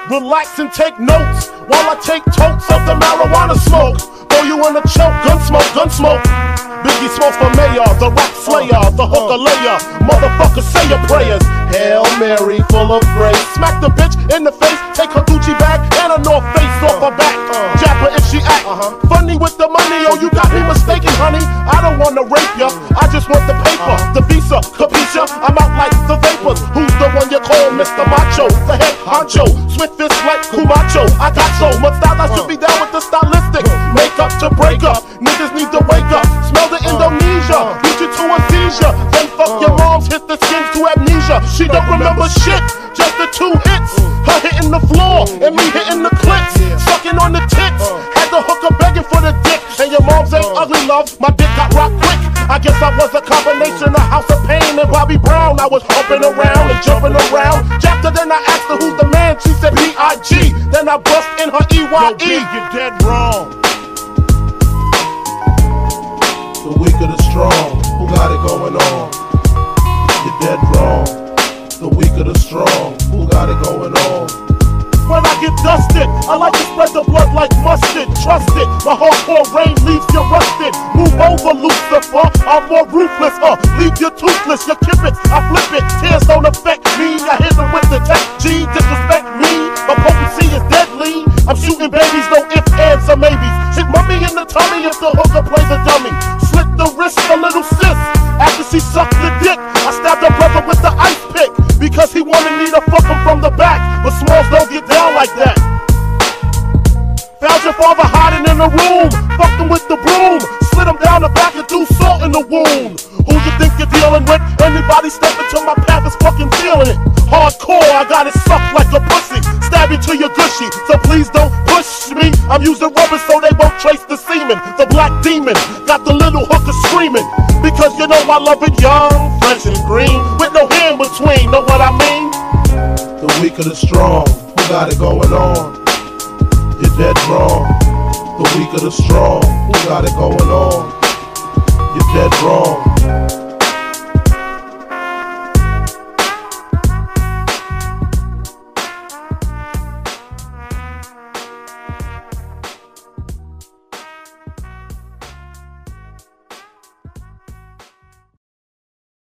Relax and take notes while I take totes of the marijuana smoke. Throw you in a choke, gun smoke. Biggie Smalls for mayor, the rap slayer, the hooker layer. Motherfucker, say your prayers. Hail Mary, full of grace. Smack the bitch in the face, take her Gucci bag and a North Face off her back. Jab her if she act funny with the money. Oh, you got me mistaken, honey. I don't wanna rape ya, I just want the paper, the visa, capisha. I'm out like the vapors. Who's the one you call Mr. Macho? The head honcho, swift fist like Kumacho. I got so much style, I should be down with the stylistic. Make up to break up, niggas need to wake up. Smell the Indonesia, beat you to a seizure. Then fuck your moms, hit the skins to amnesia. She don't remember shit, just the 2 hits. Her hitting the floor, and me hitting the clits. Sucking on the tits, had the hooker begging for the dick. And your moms ain't ugly, love, my dick got rocked quick. I guess I was a combination of House of Pain and Bobby Brown. I was humping around and jumping around. After then I asked her who's the man, she said B.I.G. Then I bust in her E.Y.E. Yo, you're dead wrong. The weak or the strong, who got it going on? You're dead wrong. The weak or the strong, who got it going on? When I get dusted, I like to spread the blood like mustard. Trust it, my hardcore rain leaves you rusted. Move over, Lucifer, I'm more ruthless. Leave you toothless, you kip it, I flip it. Tears don't affect me, I hit them with the tech G. Disrespect me, my potency is deadly. I'm shooting babies, no ifs, ands, or maybes. Hit mummy in the tummy if the hooker plays a dummy. Slit the wrist, a little sis. After she sucked the dick, I stabbed her brother with the ice pick. Because he wanted me to fuck him from the back. But Smalls don't get down like that. Found your father hiding in the room. Fucked him with the broom. Slid him down the back and threw salt in the wound. Who you think you're dealing with? Anybody step into my path is fucking feeling it. Hardcore, I got it sucked like a pussy. Stab you till you're gushy, so please don't push me. I'm using rubber so they won't trace the semen. The black demon got the little hooker screaming. Because you know I love it young, fresh and green, with no hair in between, know what I mean? The weak or the strong, who got it going on? You're dead wrong. The weak or the strong, who got it going on? You're dead wrong.